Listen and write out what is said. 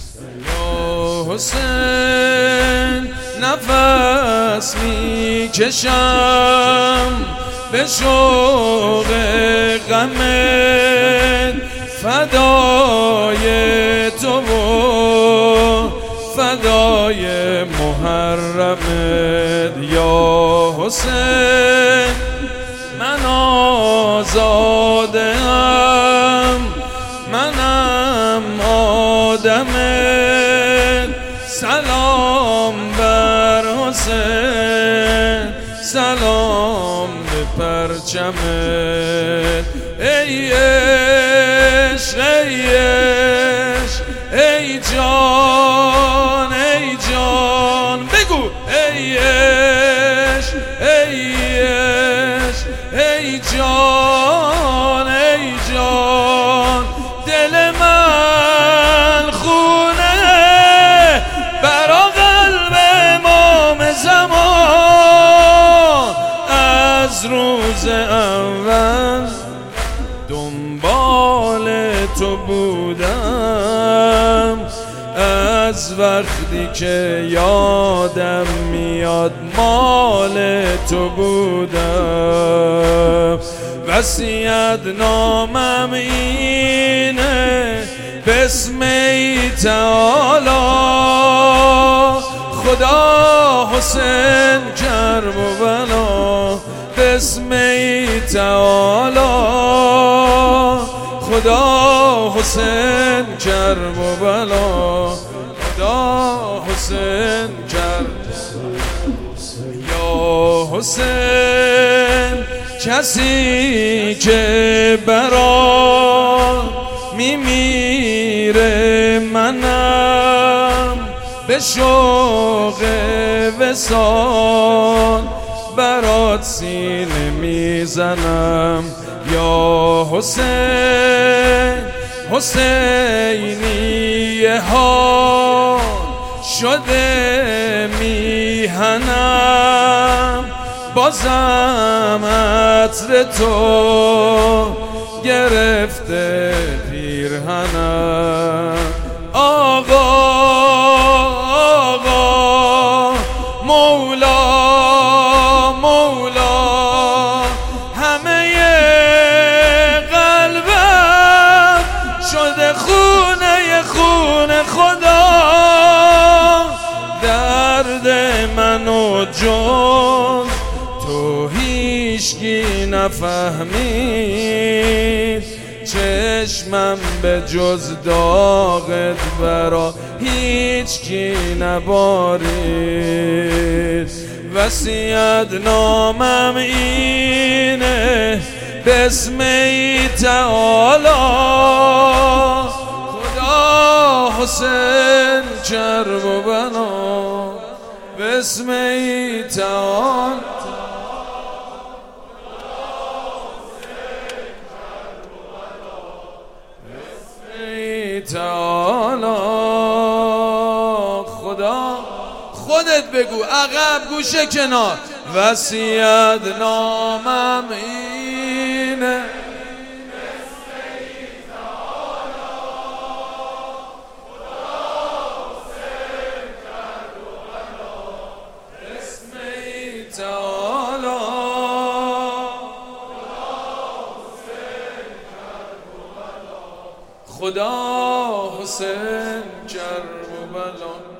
یا حسین نفس میکشم به شوق غمت، فدای تو و فدای محرمت. یا حسین من آزادم، منم آدمت، سلام بر حسین، سلام به پرچمت. ای عشق ای عشق ای جان ای جان، بگو ای عشق ای عشق ای جان ای جان. دل من خونه برا قلب امام زمان، از روز اول دنبال تو بودم، از وقتی که یادم میاد مال تو بودم. وصیت نامم اینه بسم تعالی، خدا حسین کرب و بلا، بسم تعالی خدا حسین کرب و بلا، خدا حسین کرب. یا حسین کسی که برا میمیره منم، به شوق وصال برات سینه میزنم. یا حسین حسینی ها شده میهنم، بازم عطر تو گرفته پیرهنم. آقا آقا مولا مولا، همه قلبم شده خونه خونه خدا. درد منو جز تو هیچکی نفهمید، چشمم به جز داغت برا هیچکی نبارید. وصیت نامم اینه بسم تعالی، خدا حسین کرب و بلا، بسم تعالی تعالی. خدا خودت بگو، عقب گوشه کنار. وصیت نامم اینه خدا حسین کرب و بلا.